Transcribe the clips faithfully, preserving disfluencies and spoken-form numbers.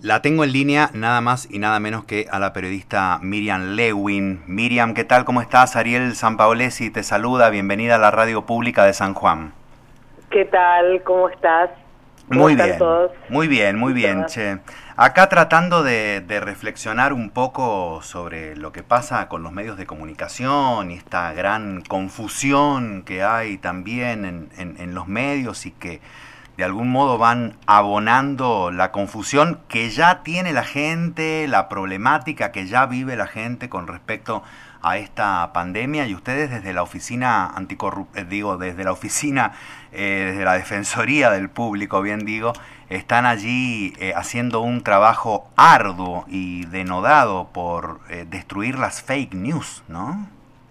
La tengo en línea nada más y nada menos que a la periodista Miriam Lewin. Miriam, ¿qué tal? ¿Cómo estás? Ariel Sanpaolesi te saluda. Bienvenida a la radio pública de San Juan. ¿Qué tal? ¿Cómo estás? ¿Cómo Muy están bien, todos? muy bien, muy bien, che. Acá tratando de, de reflexionar un poco sobre lo que pasa con los medios de comunicación y esta gran confusión que hay también en, en, en los medios y que de algún modo van abonando la confusión que ya tiene la gente, la problemática que ya vive la gente con respecto a esta pandemia. Y ustedes desde la oficina anticorrupción, digo, desde la oficina, eh, desde la Defensoría del Público, bien digo, están allí eh, haciendo un trabajo arduo y denodado por eh, destruir las fake news, ¿no?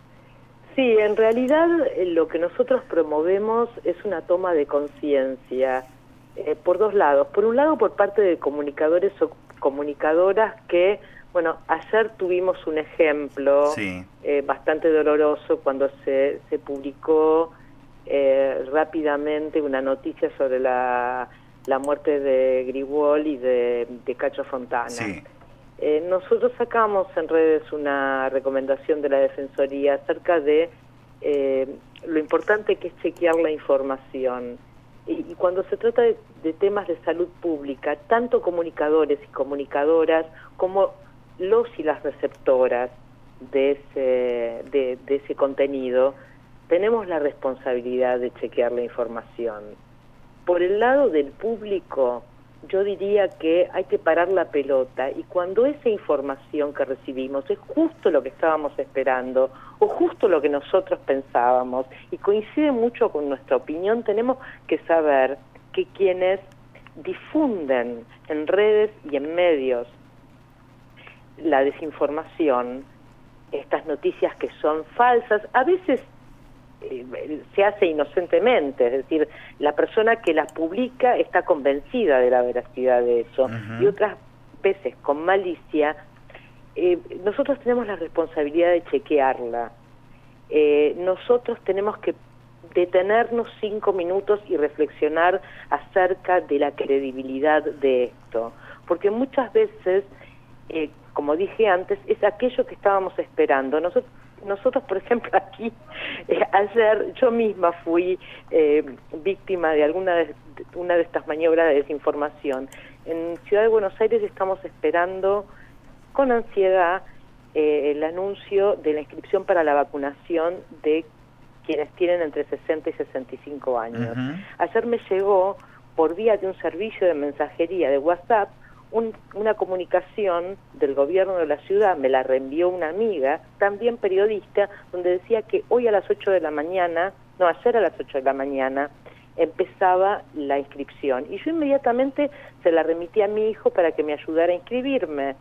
Sí, en realidad eh, lo que nosotros promovemos es una toma de conciencia eh, por dos lados. Por un lado, por parte de comunicadores o comunicadoras que, bueno, ayer tuvimos un ejemplo sí. eh, bastante doloroso cuando se, se publicó eh, rápidamente una noticia sobre la, la muerte de Grigol y de, de Cacho Fontana. Sí. Eh, nosotros sacamos en redes una recomendación de la Defensoría acerca de eh, lo importante que es chequear la información. Y, y cuando se trata de, de temas de salud pública, tanto comunicadores y comunicadoras como los y las receptoras de ese, de, de ese contenido, tenemos la responsabilidad de chequear la información. Por el lado del público, yo diría que hay que parar la pelota y cuando esa información que recibimos es justo lo que estábamos esperando o justo lo que nosotros pensábamos y coincide mucho con nuestra opinión, tenemos que saber que quienes difunden en redes y en medios la desinformación, estas noticias que son falsas, a veces se hace inocentemente, es decir, la persona que las publica está convencida de la veracidad de eso, uh-huh. y otras veces con malicia. Eh, nosotros tenemos la responsabilidad de chequearla. Eh, nosotros tenemos que detenernos cinco minutos y reflexionar acerca de la credibilidad de esto, porque muchas veces, eh, como dije antes, es aquello que estábamos esperando. Nosotros Nosotros, por ejemplo, aquí, eh, ayer yo misma fui eh, víctima de alguna de, de, una de estas maniobras de desinformación. En Ciudad de Buenos Aires estamos esperando con ansiedad eh, el anuncio de la inscripción para la vacunación de quienes tienen entre sesenta y sesenta y cinco años. Uh-huh. Ayer me llegó, por vía de un servicio de mensajería de WhatsApp, Un, una comunicación del gobierno de la ciudad, me la reenvió una amiga, también periodista, donde decía que hoy a las ocho de la mañana, no, ayer a las ocho de la mañana, empezaba la inscripción. Y yo inmediatamente se la remití a mi hijo para que me ayudara a inscribirme.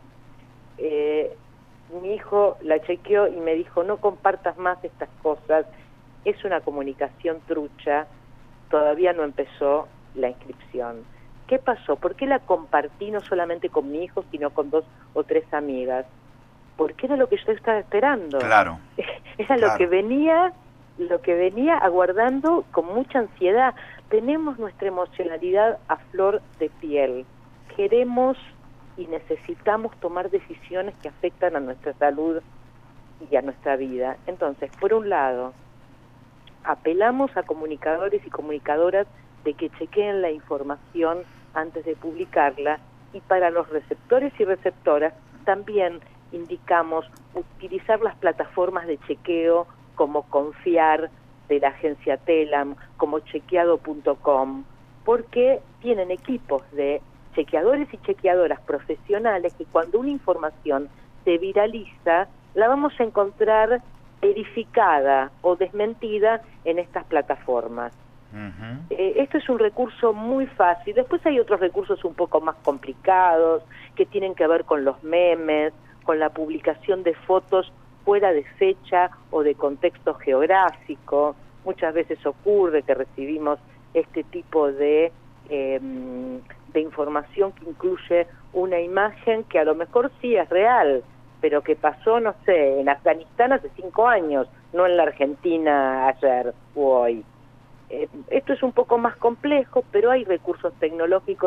Eh, mi hijo la chequeó y me dijo, no compartas más estas cosas, es una comunicación trucha, todavía no empezó la inscripción. ¿Qué pasó? ¿Por qué la compartí no solamente con mi hijo, sino con dos o tres amigas? Porque era lo que yo estaba esperando. Claro. Era claro. lo que venía, lo que venía aguardando con mucha ansiedad. Tenemos nuestra emocionalidad a flor de piel. Queremos y necesitamos tomar decisiones que afectan a nuestra salud y a nuestra vida. Entonces, por un lado, apelamos a comunicadores y comunicadoras de que chequeen la información antes de publicarla, y para los receptores y receptoras también indicamos utilizar las plataformas de chequeo como Confiar de la agencia Telam, como chequeado punto com, porque tienen equipos de chequeadores y chequeadoras profesionales que cuando una información se viraliza, la vamos a encontrar verificada o desmentida en estas plataformas. Uh-huh. Eh, esto es un recurso muy fácil. Después hay otros recursos un poco más complicados que tienen que ver con los memes, con la publicación de fotos fuera de fecha o de contexto geográfico. Muchas veces ocurre que recibimos este tipo de, eh, de información que incluye una imagen que a lo mejor sí es real, pero que pasó, no sé, en Afganistán hace cinco años, no en la Argentina ayer o hoy. Eh, esto es un poco más complejo, pero hay recursos tecnológicos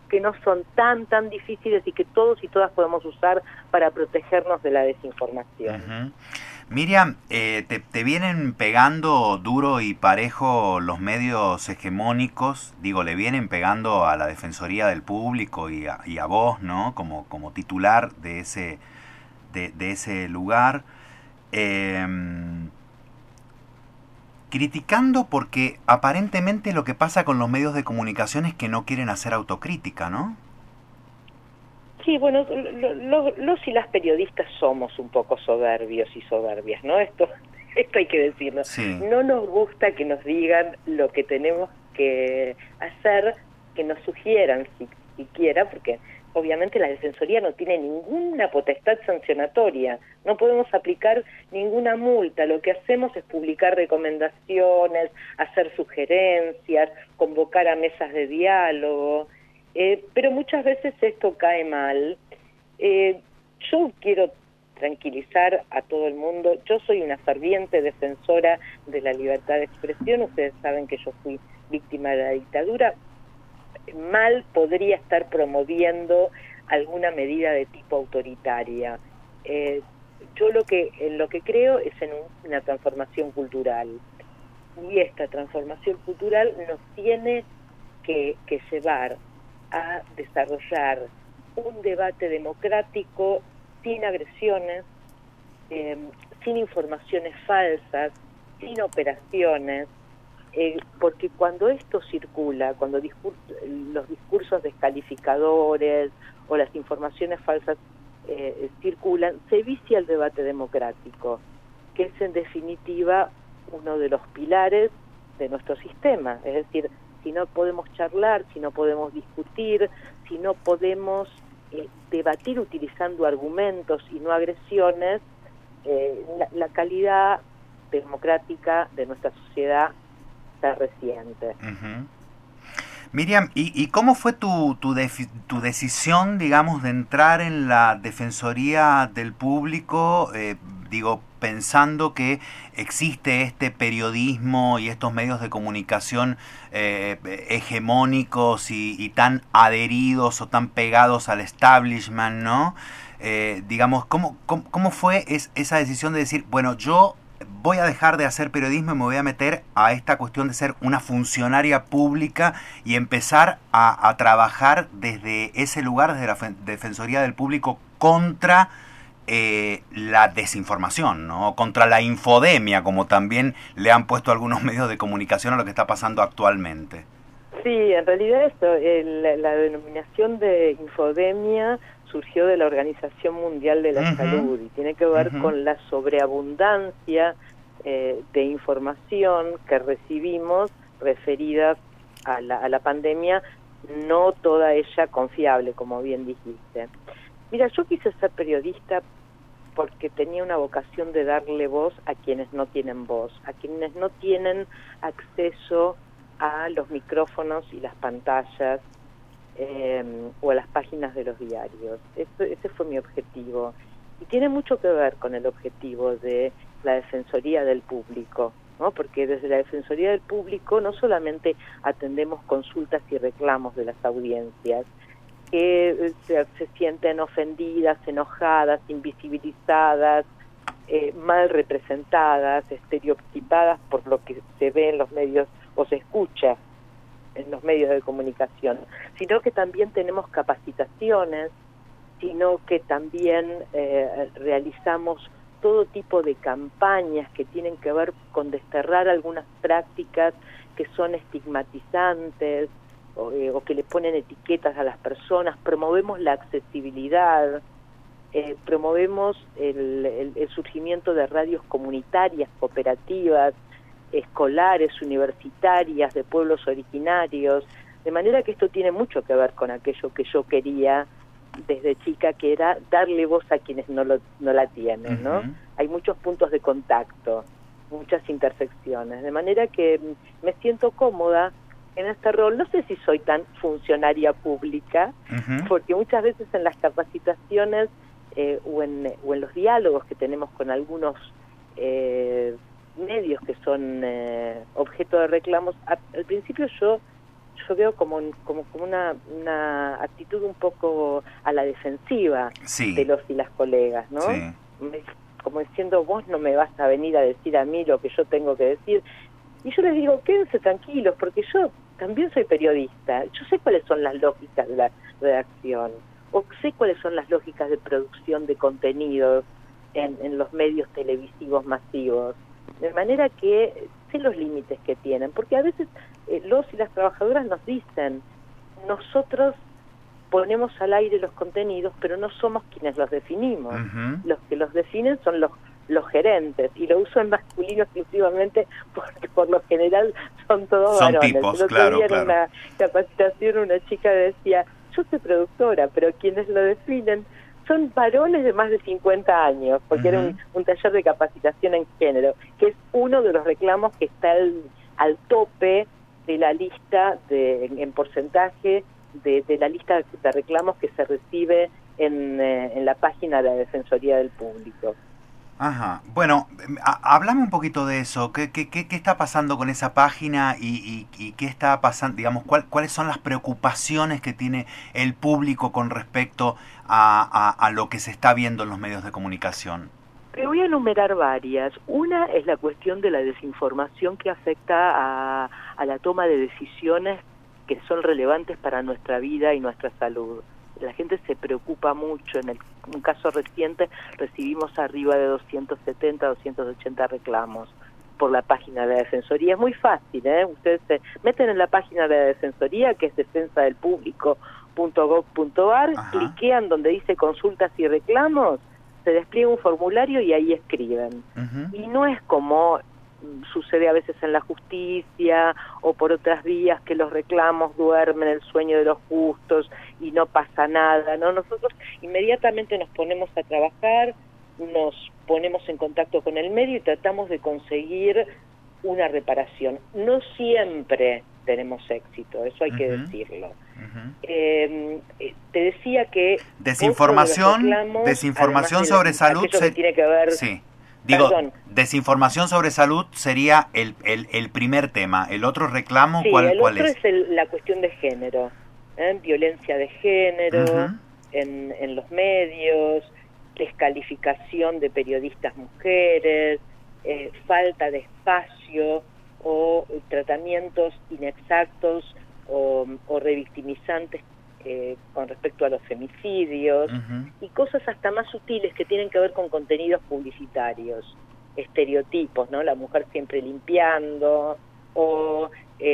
que no son tan, tan difíciles y que todos y todas podemos usar para protegernos de la desinformación. Uh-huh. Miriam, eh, te, te vienen pegando duro y parejo los medios hegemónicos, digo, le vienen pegando a la Defensoría del Público y a, y a vos, ¿no? Como, como titular de ese, de, de ese lugar, eh, criticando porque aparentemente lo que pasa con los medios de comunicación es que no quieren hacer autocrítica, ¿no? Sí, bueno, lo, lo, los y las periodistas somos un poco soberbios y soberbias, ¿no? Esto, esto hay que decirlo. Sí. No nos gusta que nos digan lo que tenemos que hacer, que nos sugieran si, siquiera, porque obviamente la Defensoría no tiene ninguna potestad sancionatoria, no podemos aplicar ninguna multa, lo que hacemos es publicar recomendaciones, hacer sugerencias, convocar a mesas de diálogo. Eh, pero muchas veces esto cae mal. Eh, yo quiero tranquilizar a todo el mundo. Yo soy una ferviente defensora de la libertad de expresión. Ustedes saben que yo fui víctima de la dictadura. Mal podría estar promoviendo alguna medida de tipo autoritaria. Eh, yo lo que, en lo que creo es en un, una transformación cultural. Y esta transformación cultural nos tiene que, que llevar a desarrollar un debate democrático sin agresiones, eh, sin informaciones falsas, sin operaciones, eh, porque cuando esto circula, cuando discur- los discursos descalificadores o las informaciones falsas eh, circulan, se vicia el debate democrático, que es en definitiva uno de los pilares de nuestro sistema, es decir, si no podemos charlar, si no podemos discutir, si no podemos eh, debatir utilizando argumentos y no agresiones, eh, la, la calidad democrática de nuestra sociedad está reciente. Uh-huh. Miriam, ¿y, y cómo fue tu, tu, defi- tu decisión, digamos, de entrar en la Defensoría del Público? Eh, digo, pensando que existe este periodismo y estos medios de comunicación eh, hegemónicos y, y tan adheridos o tan pegados al establishment, ¿no? Eh, digamos, ¿cómo, cómo, cómo fue es, esa decisión de decir, bueno, yo voy a dejar de hacer periodismo y me voy a meter a esta cuestión de ser una funcionaria pública y empezar a, a trabajar desde ese lugar, desde la Defensoría del Público, contra eh, la desinformación, ¿no? Contra la infodemia, como también le han puesto algunos medios de comunicación a lo que está pasando actualmente? Sí, en realidad esto, el, la denominación de infodemia surgió de la Organización Mundial de la uh-huh. Salud y tiene que ver uh-huh. con la sobreabundancia eh, de información que recibimos referida a la, a la pandemia, no toda ella confiable, como bien dijiste. Mira, yo quise ser periodista porque tenía una vocación de darle voz a quienes no tienen voz, a quienes no tienen acceso a los micrófonos y las pantallas eh, o a las páginas de los diarios. Eso, ese fue mi objetivo. Y tiene mucho que ver con el objetivo de la Defensoría del Público, ¿no? Porque desde la Defensoría del Público no solamente atendemos consultas y reclamos de las audiencias, que se, se sienten ofendidas, enojadas, invisibilizadas, eh, mal representadas, estereotipadas por lo que se ve en los medios o se escucha en los medios de comunicación, sino que también tenemos capacitaciones, sino que también eh, realizamos todo tipo de campañas que tienen que ver con desterrar algunas prácticas que son estigmatizantes o, eh, o que le ponen etiquetas a las personas. Promovemos la accesibilidad, eh, promovemos el, el, el surgimiento de radios comunitarias, cooperativas, escolares, universitarias, de pueblos originarios, de manera que esto tiene mucho que ver con aquello que yo quería desde chica, que era darle voz a quienes no, lo, no la tienen, ¿no? Uh-huh. Hay muchos puntos de contacto, muchas intersecciones, de manera que me siento cómoda en este rol. No sé si soy tan funcionaria pública, uh-huh. porque muchas veces en las capacitaciones eh, o, en, o en los diálogos que tenemos con algunos eh, medios que son eh, objeto de reclamos, a, al principio yo yo veo como, como, como una, una actitud un poco a la defensiva sí. de los y las colegas, ¿no? Sí. Como diciendo, vos no me vas a venir a decir a mí lo que yo tengo que decir. Y yo les digo, quédense tranquilos, porque yo también soy periodista. Yo sé cuáles son las lógicas de la redacción, o sé cuáles son las lógicas de producción de contenidos en, en los medios televisivos masivos. De manera que sé los límites que tienen, porque a veces eh, los y las trabajadoras nos dicen, nosotros ponemos al aire los contenidos, pero no somos quienes los definimos. Uh-huh. Los que los definen son los los gerentes, y lo uso en masculino exclusivamente porque por lo general son todos son varones. Tipos, El otro claro, día en claro. una capacitación una chica decía, yo soy productora, pero quienes lo definen son varones de más de cincuenta años, porque uh-huh. era un, un taller de capacitación en género, que es uno de los reclamos que está al, al tope de la lista de, en, en porcentaje de, de la lista de reclamos que se recibe en, eh, en la página de la Defensoría del Público. Ajá. Bueno, a, háblame un poquito de eso. ¿Qué, qué, qué, qué está pasando con esa página y, y, y qué está pasando, digamos, cuál, cuáles son las preocupaciones que tiene el público con respecto a, a, a lo que se está viendo en los medios de comunicación? Te voy a enumerar varias. Una es la cuestión de la desinformación que afecta a, a la toma de decisiones que son relevantes para nuestra vida y nuestra salud. La gente se preocupa mucho. En el, un caso reciente recibimos arriba de doscientos setenta, doscientos ochenta reclamos por la página de la Defensoría. Es muy fácil, ¿eh? Ustedes se meten en la página de la Defensoría, que es defensa del público punto gob punto ar, cliquean donde dice consultas y reclamos, se despliega un formulario y ahí escriben. Uh-huh. Y no es como sucede a veces en la justicia o por otras vías que los reclamos duermen el sueño de los justos y no pasa nada, ¿no? Nosotros inmediatamente nos ponemos a trabajar, nos ponemos en contacto con el medio y tratamos de conseguir una reparación. No siempre tenemos éxito, eso hay uh-huh. que decirlo. Uh-huh. Eh, te decía que desinformación, de reclamos, desinformación sobre salud se... que tiene que ver. Sí. Digo, Perdón. Desinformación sobre salud sería el, el, el primer tema. ¿El otro reclamo sí, cuál, el cuál otro es? es el, la cuestión de género, ¿eh? Violencia de género uh-huh. en, en los medios, descalificación de periodistas mujeres, eh, falta de espacio o tratamientos inexactos o, o revictimizantes Eh, con respecto a los femicidios uh-huh. y cosas hasta más sutiles que tienen que ver con contenidos publicitarios, estereotipos, ¿no? La mujer siempre limpiando, o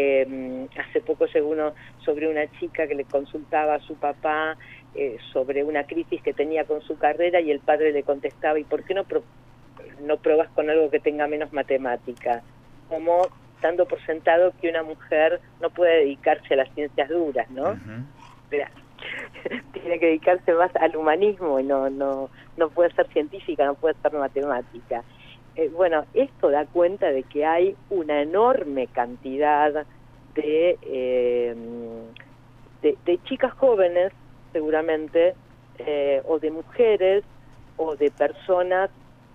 eh, hace poco llegó uno sobre una chica que le consultaba a su papá eh, sobre una crisis que tenía con su carrera y el padre le contestaba, ¿y por qué no, pro no probas con algo que tenga menos matemática? Como dando por sentado que una mujer no puede dedicarse a las ciencias duras, ¿no? Uh-huh. Tiene que dedicarse más al humanismo y no no no puede ser científica, no puede ser matemática. Eh, bueno, esto da cuenta de que hay una enorme cantidad de, eh, de, de chicas jóvenes, seguramente, eh, o de mujeres, o de personas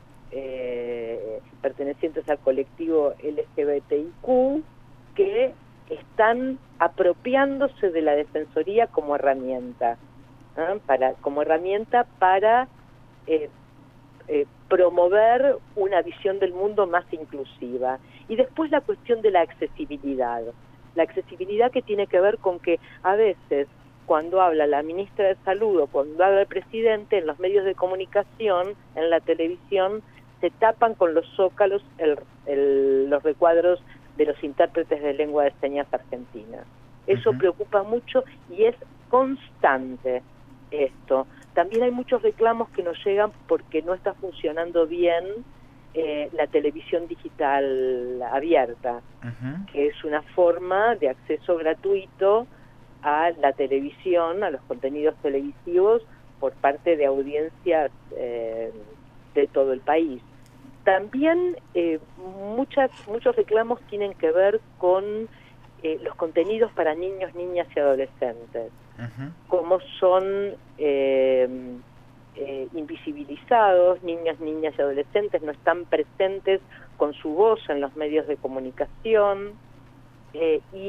eh, pertenecientes al colectivo L G B T I Q, que están apropiándose de la Defensoría como herramienta, ¿eh? para como herramienta para eh, eh, promover una visión del mundo más inclusiva. Y después la cuestión de la accesibilidad. La accesibilidad que tiene que ver con que a veces cuando habla la ministra de Salud o cuando habla el presidente en los medios de comunicación, en la televisión, se tapan con los zócalos el, el, los recuadros de los intérpretes de lengua de señas argentinas. Eso uh-huh. preocupa mucho y es constante esto. También hay muchos reclamos que nos llegan porque no está funcionando bien eh, la televisión digital abierta, uh-huh. que es una forma de acceso gratuito a la televisión, a los contenidos televisivos por parte de audiencias eh, de todo el país. También eh, muchas, muchos reclamos tienen que ver con eh, los contenidos para niños, niñas y adolescentes, uh-huh. como son eh, eh, invisibilizados, niños, niñas y adolescentes no están presentes con su voz en los medios de comunicación eh, y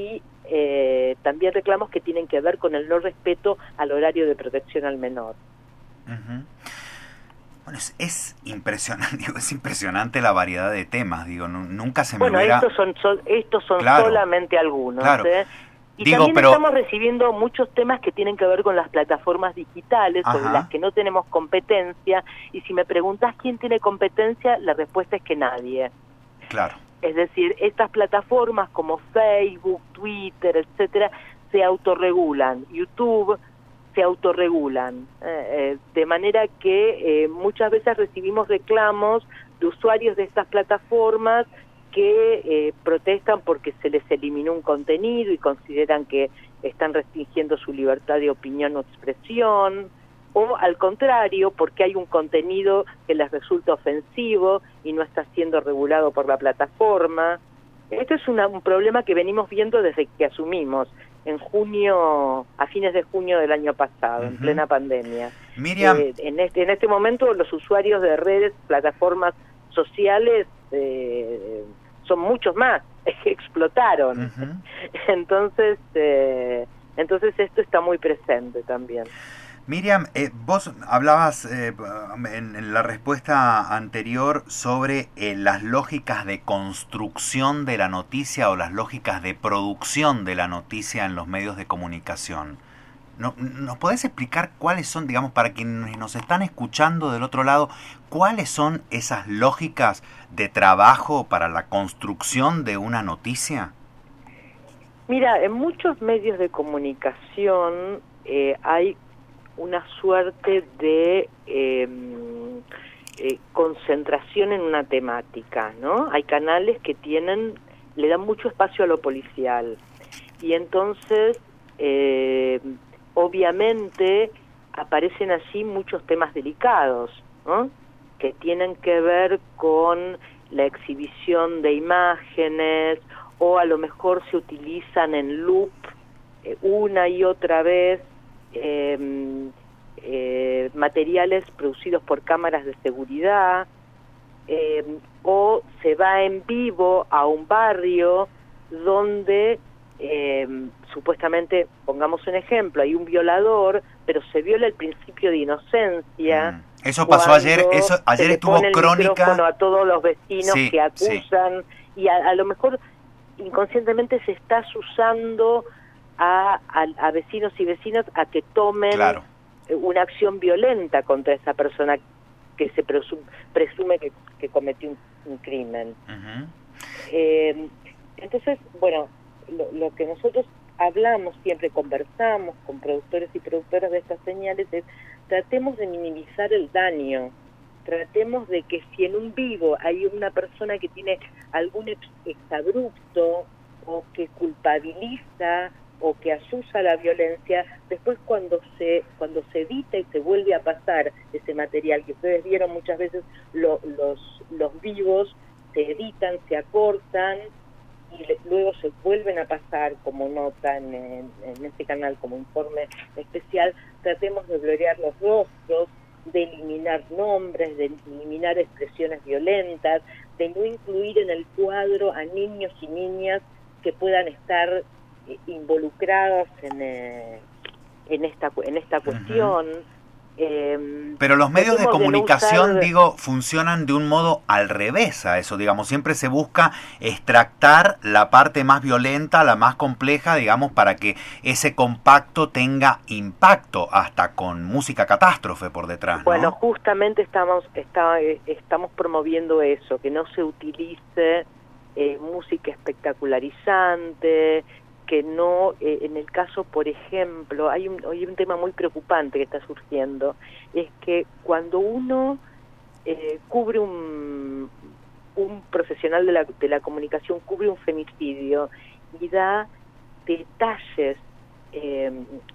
eh, también reclamos que tienen que ver con el no respeto al horario de protección al menor. Uh-huh. Bueno, es, es impresionante, digo, es impresionante la variedad de temas, digo, no, nunca se me bueno, hubiera... estos son, son estos son claro, solamente algunos, claro. ¿eh? Y digo, también pero... estamos recibiendo muchos temas que tienen que ver con las plataformas digitales, Ajá. sobre las que no tenemos competencia, y si me preguntás quién tiene competencia, la respuesta es que nadie. Claro. Es decir, estas plataformas como Facebook, Twitter, etcétera, se autorregulan. YouTube se autorregulan, eh, eh, de manera que eh, muchas veces recibimos reclamos de usuarios de estas plataformas que eh, protestan porque se les eliminó un contenido y consideran que están restringiendo su libertad de opinión o expresión, o al contrario, porque hay un contenido que les resulta ofensivo y no está siendo regulado por la plataforma. Esto es una, un problema que venimos viendo desde que asumimos en junio, a fines de junio del año pasado, uh-huh. en plena pandemia. Miriam. Eh, en, este, en este momento los usuarios de redes, plataformas sociales, eh, son muchos más, explotaron. Uh-huh. Entonces, eh, entonces esto está muy presente también. Miriam, eh, vos hablabas eh, en, en la respuesta anterior sobre eh, las lógicas de construcción de la noticia o las lógicas de producción de la noticia en los medios de comunicación. ¿No, ¿Nos podés explicar cuáles son, digamos, para quienes nos están escuchando del otro lado, cuáles son esas lógicas de trabajo para la construcción de una noticia? Mira, en muchos medios de comunicación eh, hay una suerte de eh, eh, concentración en una temática, ¿no? Hay canales que tienen, le dan mucho espacio a lo policial, y entonces eh, obviamente aparecen allí muchos temas delicados, ¿no? Que tienen que ver con la exhibición de imágenes, o a lo mejor se utilizan en loop eh, una y otra vez Eh, eh, materiales producidos por cámaras de seguridad, eh, o se va en vivo a un barrio donde eh, supuestamente, pongamos un ejemplo, hay un violador, pero se viola el principio de inocencia. Mm. Eso pasó ayer, eso ayer se estuvo le pone Crónica. El a todos los vecinos sí, que acusan, sí. y a, a lo mejor inconscientemente se está usando A, a, a vecinos y vecinas a que tomen claro. una acción violenta contra esa persona que se presume, presume que, que cometió un, un crimen. Uh-huh. Eh, entonces, bueno, lo, lo que nosotros hablamos, siempre conversamos con productores y productoras de estas señales es: tratemos de minimizar el daño, tratemos de que si en un vivo hay una persona que tiene algún ex- exabrupto o que culpabiliza o que asusa la violencia, después cuando se cuando se edita y se vuelve a pasar ese material, que ustedes vieron muchas veces, lo, los los vivos se editan, se acortan y le, luego se vuelven a pasar como nota en, en, en este canal, como informe especial. Tratemos de blurrear los rostros, de eliminar nombres, de eliminar expresiones violentas, de no incluir en el cuadro a niños y niñas que puedan estar involucradas en, eh, en esta en esta cuestión. Uh-huh. eh, Pero los medios de comunicación, de no usar... digo, funcionan de un modo al revés a eso, digamos, siempre se busca extractar la parte más violenta, la más compleja, digamos, para que ese compacto tenga impacto, hasta con música catástrofe por detrás, ¿no? Bueno, justamente estamos está, estamos promoviendo eso, que no se utilice eh, música espectacularizante, que no, eh, en el caso, por ejemplo, hay un, hay un tema muy preocupante que está surgiendo, es que cuando uno eh, cubre un, un profesional de la, de la comunicación, cubre un femicidio y da detalles eh,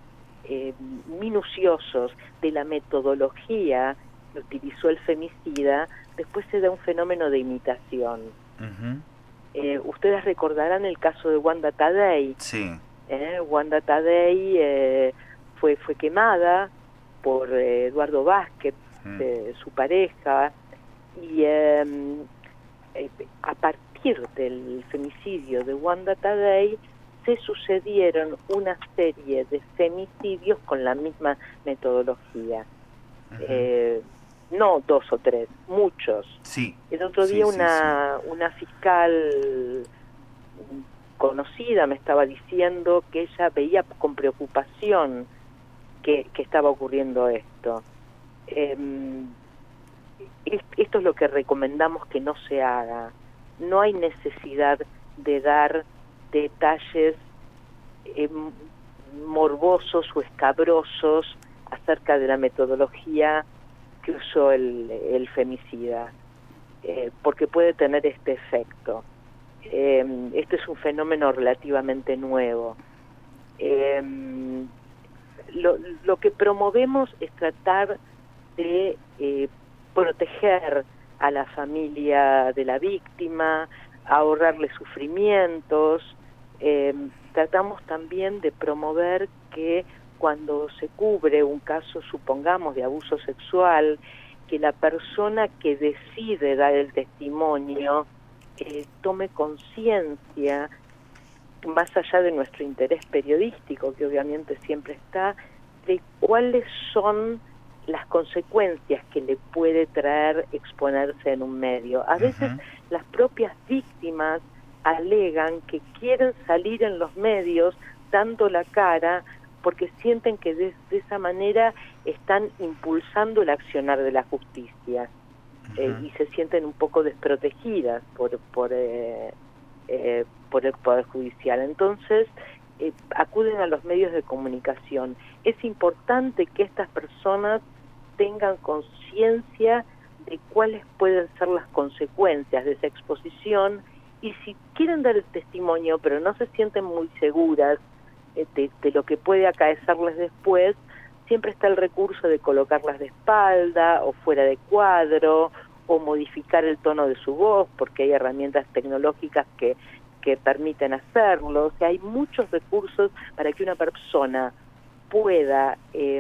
eh, minuciosos de la metodología que utilizó el femicida, después se da un fenómeno de imitación. Uh-huh. Eh, ustedes recordarán el caso de Wanda Tadei. Sí. Eh, Wanda Tadei eh, fue fue quemada por eh, Eduardo Vázquez, mm. eh, su pareja, y eh, eh, a partir del femicidio de Wanda Tadei se sucedieron una serie de femicidios con la misma metodología. Uh-huh. eh, no dos o tres, muchos. Sí. El otro día sí, una, sí, sí. una fiscal conocida me estaba diciendo que ella veía con preocupación que, que estaba ocurriendo esto. Eh, esto es lo que recomendamos que no se haga. No hay necesidad de dar detalles eh, morbosos o escabrosos acerca de la metodología que usó el, el femicida, eh, porque puede tener este efecto. Eh, este es un fenómeno relativamente nuevo. Eh, lo, lo que promovemos es tratar de eh, proteger a la familia de la víctima, ahorrarle sufrimientos. Eh, tratamos también de promover que cuando se cubre un caso, supongamos, de abuso sexual, que la persona que decide dar el testimonio eh, tome conciencia, más allá de nuestro interés periodístico, que obviamente siempre está, de cuáles son las consecuencias que le puede traer exponerse en un medio. A veces uh-huh. las propias víctimas alegan que quieren salir en los medios dando la cara porque sienten que de, de esa manera están impulsando el accionar de la justicia. Uh-huh. eh, y se sienten un poco desprotegidas por por, eh, eh, por el Poder Judicial. Entonces, eh, acuden a los medios de comunicación. Es importante que estas personas tengan conciencia de cuáles pueden ser las consecuencias de esa exposición, y si quieren dar el testimonio pero no se sienten muy seguras eh, de, de lo que puede acaecerles después, siempre está el recurso de colocarlas de espalda o fuera de cuadro, o modificar el tono de su voz, porque hay herramientas tecnológicas que, que permiten hacerlo. O sea, hay muchos recursos para que una persona pueda eh,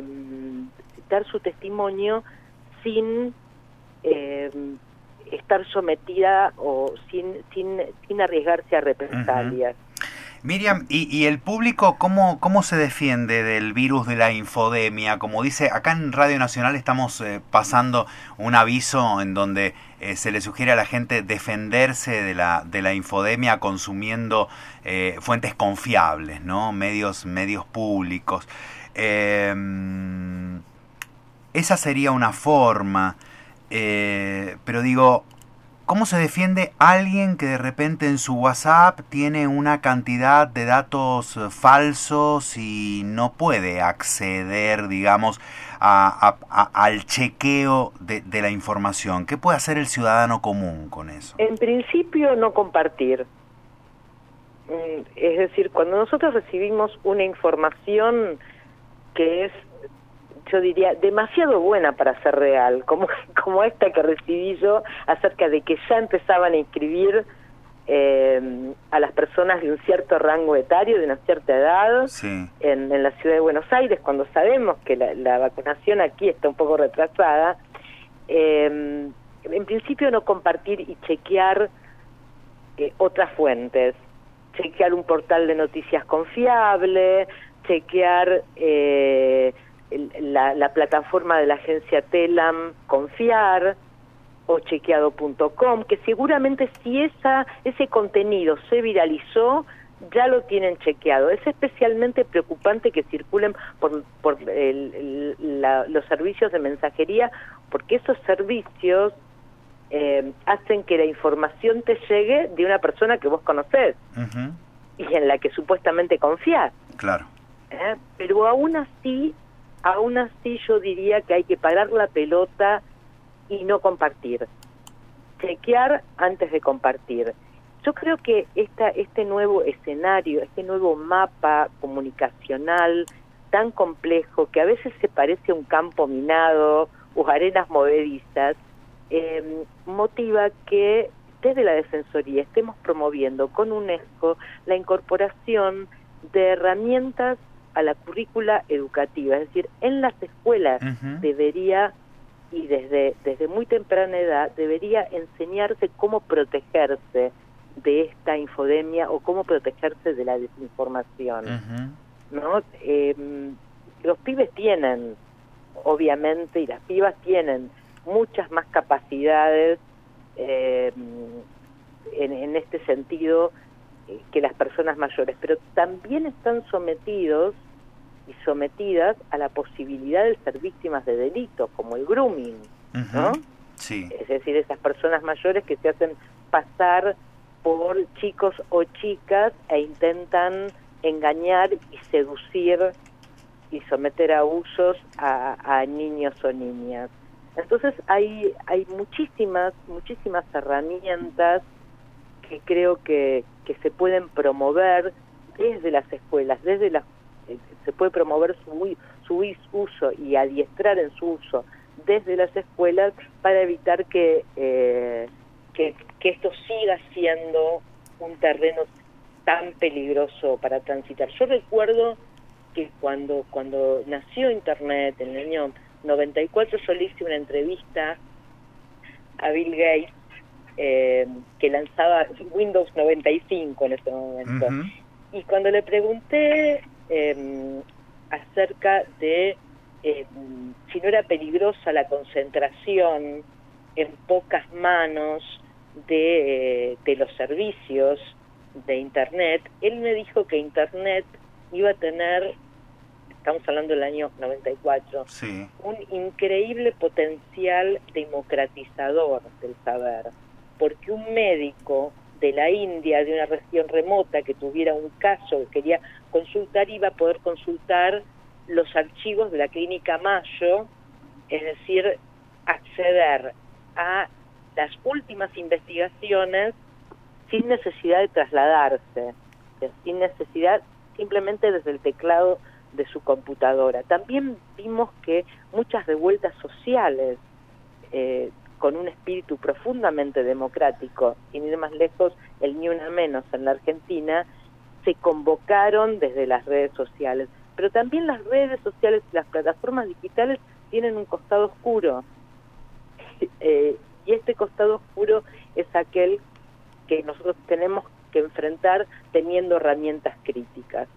dar su testimonio sin eh, estar sometida o sin, sin, sin arriesgarse a represalias. Uh-huh. Miriam, ¿y, y el público cómo, cómo se defiende del virus de la infodemia? Como dice, acá en Radio Nacional estamos eh, pasando un aviso en donde eh, se le sugiere a la gente defenderse de la, de la infodemia consumiendo eh, fuentes confiables, ¿no? Medios, medios públicos. Eh, esa sería una forma, eh, pero digo, ¿cómo se defiende alguien que de repente en su WhatsApp tiene una cantidad de datos falsos y no puede acceder, digamos, a, a, a, al chequeo de, de la información? ¿Qué puede hacer el ciudadano común con eso? En principio, no compartir. Es decir, cuando nosotros recibimos una información que es, yo diría, demasiado buena para ser real, como, como esta que recibí yo acerca de que ya empezaban a inscribir eh, a las personas de un cierto rango etario, de una cierta edad, sí. en, en la ciudad de Buenos Aires, cuando sabemos que la, la vacunación aquí está un poco retrasada. Eh, en principio, no compartir y chequear eh, otras fuentes, chequear un portal de noticias confiable, chequear eh, La, la plataforma de la agencia Telam, confiar, o chequeado punto com, que seguramente si esa ese contenido se viralizó, ya lo tienen chequeado. Es especialmente preocupante que circulen por, por el, el, la, los servicios de mensajería, porque esos servicios eh, hacen que la información te llegue de una persona que vos conocés, uh-huh. y en la que supuestamente confías. Claro. ¿Eh? Pero aún así... Aún así yo diría que hay que parar la pelota y no compartir. Chequear antes de compartir. Yo creo que esta, este nuevo escenario, este nuevo mapa comunicacional tan complejo, que a veces se parece a un campo minado o arenas movedizas, eh, motiva que desde la Defensoría estemos promoviendo con UNESCO la incorporación de herramientas a la currícula educativa, es decir, en las escuelas uh-huh. debería, y desde, desde muy temprana edad, debería enseñarse cómo protegerse de esta infodemia o cómo protegerse de la desinformación. Uh-huh. ¿No? Eh, los pibes tienen, obviamente, y las pibas tienen muchas más capacidades eh, en, en este sentido eh, que las personas mayores, pero también están sometidos y sometidas a la posibilidad de ser víctimas de delitos, como el grooming, uh-huh. ¿no? Sí. Es decir, esas personas mayores que se hacen pasar por chicos o chicas e intentan engañar y seducir y someter a abusos a, a niños o niñas. Entonces hay hay muchísimas muchísimas herramientas que creo que, que se pueden promover desde las escuelas, desde las eh, se puede promover su, su uso y adiestrar en su uso desde las escuelas para evitar que, eh, que, que esto siga siendo un terreno tan peligroso para transitar. Yo recuerdo que cuando, cuando nació Internet, en el año noventa y cuatro, yo le hice una entrevista a Bill Gates, eh, que lanzaba Windows noventa y cinco en ese momento. Uh-huh. Y cuando le pregunté eh, acerca de eh, si no era peligrosa la concentración en pocas manos de, eh, de los servicios de Internet, él me dijo que Internet iba a tener, estamos hablando del año noventa y cuatro, sí, un increíble potencial democratizador del saber, porque un médico de la India, de una región remota, que tuviera un caso que quería consultar, iba a poder consultar los archivos de la clínica Mayo, es decir, acceder a las últimas investigaciones sin necesidad de trasladarse, sin necesidad, simplemente desde el teclado de su computadora. También vimos que muchas revueltas sociales, eh, con un espíritu profundamente democrático, sin ir más lejos, el Ni Una Menos en la Argentina, se convocaron desde las redes sociales. Pero también las redes sociales y las plataformas digitales tienen un costado oscuro. Eh, y este costado oscuro es aquel que nosotros tenemos que enfrentar teniendo herramientas críticas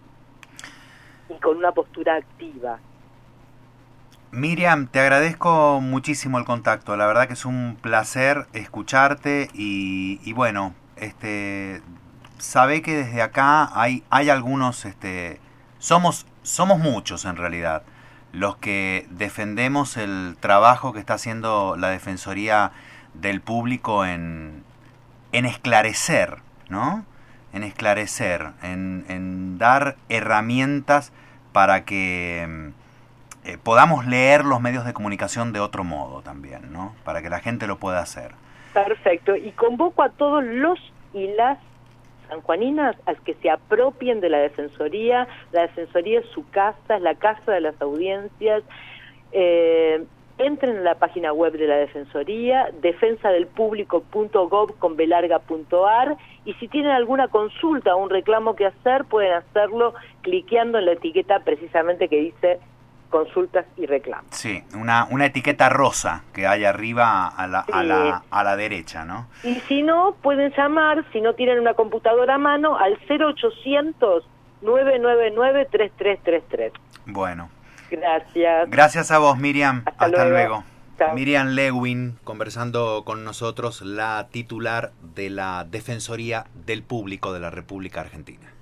y con una postura activa. Miriam, te agradezco muchísimo el contacto. La verdad que es un placer escucharte y, y bueno, este, sabe que desde acá hay, hay algunos, este, somos, somos muchos en realidad, los que defendemos el trabajo que está haciendo la Defensoría del Público en, en esclarecer, ¿no? En esclarecer, en, en dar herramientas para que eh, podamos leer los medios de comunicación de otro modo también, ¿no? Para que la gente lo pueda hacer. Perfecto. Y convoco a todos los y las sanjuaninas a que se apropien de la Defensoría. La Defensoría es su casa, es la casa de las audiencias. Eh, entren en la página web de la Defensoría, defensa del público punto gov con b larga punto a r, y si tienen alguna consulta o un reclamo que hacer, pueden hacerlo cliqueando en la etiqueta precisamente que dice consultas y reclamos. Sí, una, una etiqueta rosa que hay arriba a la, sí. a, la, a la derecha, ¿no? Y si no, pueden llamar, si no tienen una computadora a mano, al cero ochocientos, nueve nueve nueve, tres tres tres tres. Bueno. Gracias. Gracias a vos, Miriam. Hasta, Hasta luego. luego. Miriam Lewin, conversando con nosotros, la titular de la Defensoría del Público de la República Argentina.